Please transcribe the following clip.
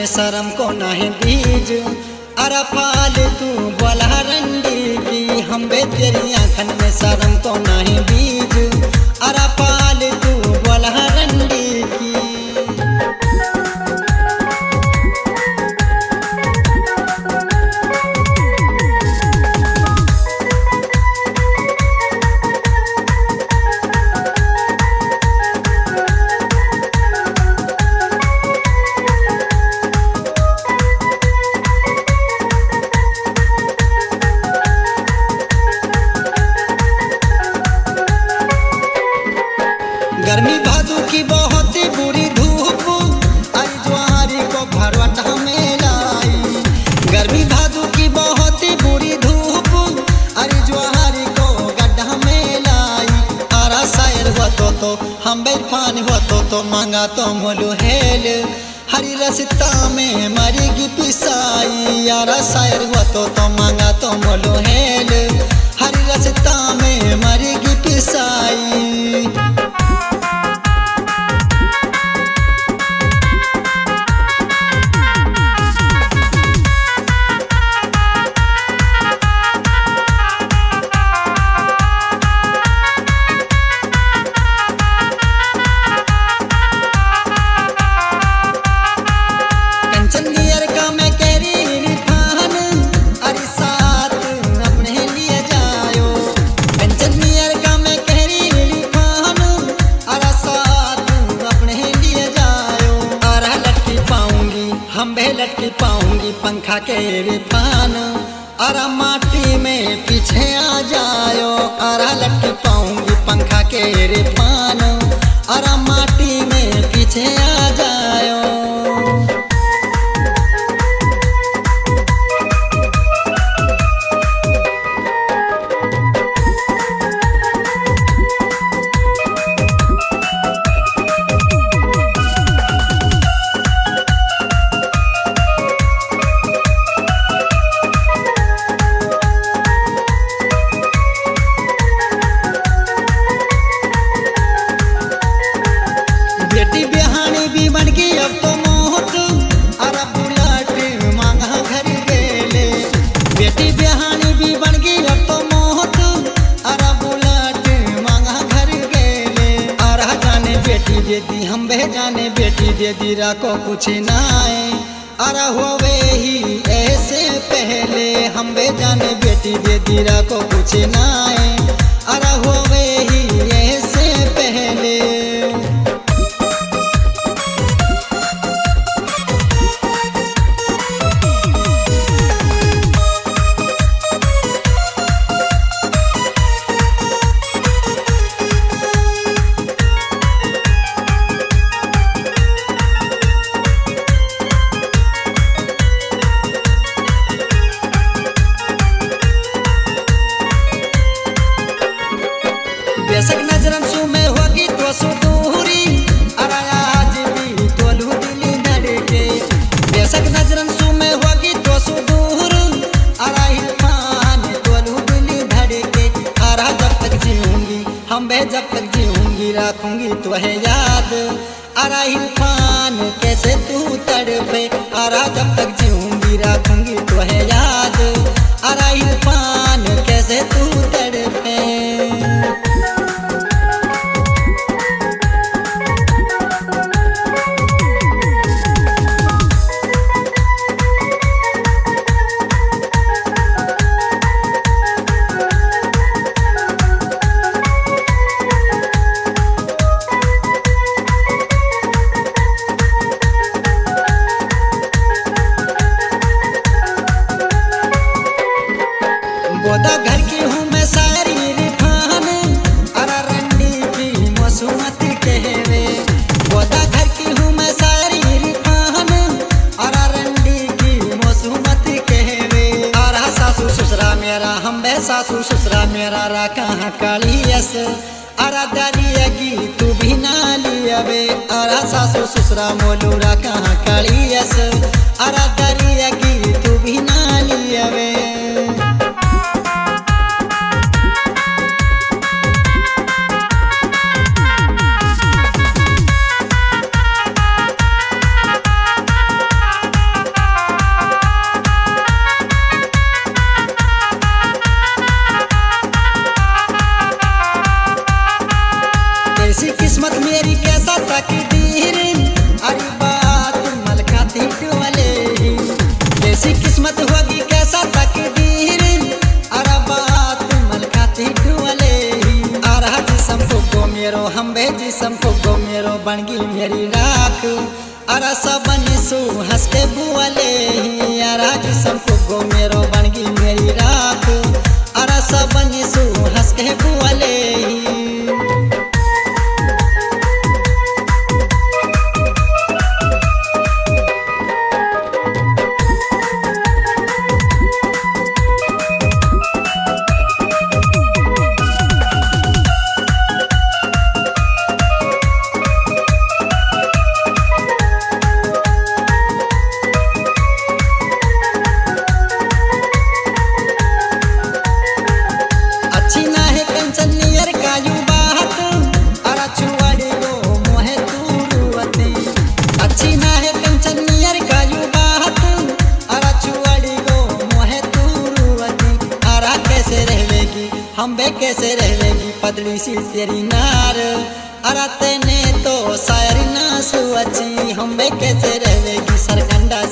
शर्म को नहीं बीज अरे पाल तू बोला रंडी की हम बे तेरी आँखन में शर्म को नहीं बीज अरे पाल तू बोला रंडी की। गर्मी भादु की बहुत ही बुरी धूप आज ज्वारी को भरवटा में लाई। गर्मी भादु की बहुत ही बुरी धूप अरे ज्वारी को गड्ढा में लाई। आरा शायर हुआ तो हम बेरफान हुआ तो मांगा तो मोलू हेल हरी रस्ता में मरेगी पिसाई। आरा शायर हुआ तो मांगा तो मोलू हेल हरी रस्ता में मरेगी पिसाई। हम बे लटकी पाऊंगी पंखा के रिफान अरा माटी में पीछे आ जायो। अरा लटकी पाऊंगी पंखा के रिफान अरा माटी में पीछे आ जायो। बेटी बिहानी भी बन गई अब तो मोहत अरे बुलेट मांगा घर गेले। बेटी बिहानी भी बन गई अब तो मोहत अरे बुलेट मांगा घर गेले। अरे जाने बेटी दे दी हम बह जाने बेटी दे दी राको कुछ नाए अरे होवे ही ऐसे पहले हम बे जाने बेटी दे दी राको कुछ नाए अरे होवे ही ऐसे पहले। बेशक नजरन सु में होगी तो सु दूरी अरे आज भी तोलू दिली धड़के। बेशक नजरन सु में होगी तो सु दूर अरे हिरमान तोलू दिली धड़के। अरे जब तक जीऊंगी हम बे जब तक जीऊंगी रखूंगी तो है याद अरे हिरमान कैसे तू तड़पे। अरे जब तक जीऊंगी रखूंगी तो है याद अरे हिरमान कैसे तू तड़पे। बोदा घर की हूँ मैं सारी रिफान अरे रंडी की मसूमत कहवे। बोदा घर की हूँ मैं सारी रिफान अरे रंडी की मसूमत कहवे। अरे सासू ससुरा मेरा हम बे सासू ससुरा मेरा रा कहाँ कालियस अरे दरियागी तू भी ना लियावे। अरे सासू ससुरा मोलू रा कहाँ कालियस अरे दरियागी तू भी ना लियावे। बनगी मेरी राख अरा सबन सु हंस के बुआले अरा जिसम को मेरो बनगी मेरी राख अरा सबन सु हंस के बुआले। हम बे कैसे रहेगी पतली सी तेरी नार अरा तेने तो शायर ना सुअची हम बे कैसे रहेगी सरकंडा